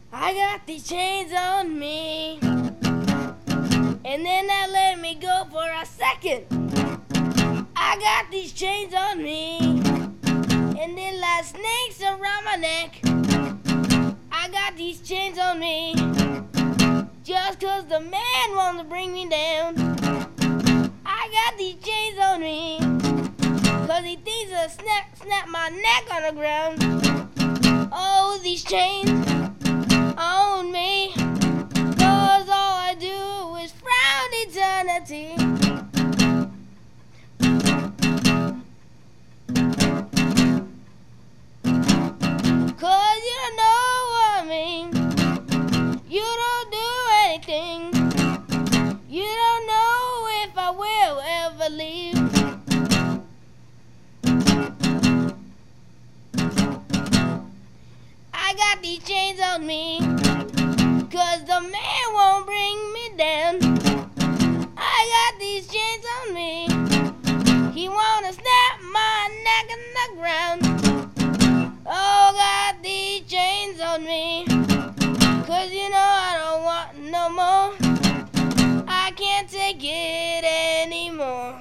I got these chains on me, and then that let me go for a second. I got these chains on me, and then like snakes around my neck. I got these chains on me, just 'cause the man wants to bring me down. I got these chains on me, 'cause he thinks I'll snap my neck on the ground. Oh, these chains on me, 'cause all I do is frown eternity. 'Cause you don't know what I mean. You don't do anything. You don't know if I will ever leave. I got these chains on me, 'cause the man won't bring me down. I got these chains on me. He wanna snap my neck in the ground. Oh, got these chains on me, 'cause you know I don't want no more. I can't take it anymore.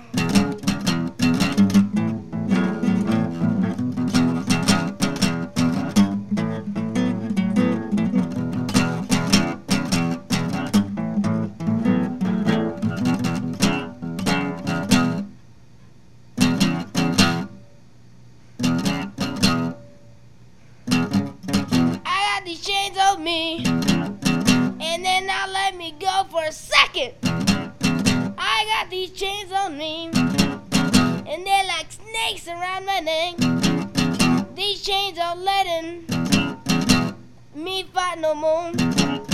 These chains on me, and then now let me go for a second. I got these chains on me, and they're like snakes around my neck. These chains are letting me fight no more.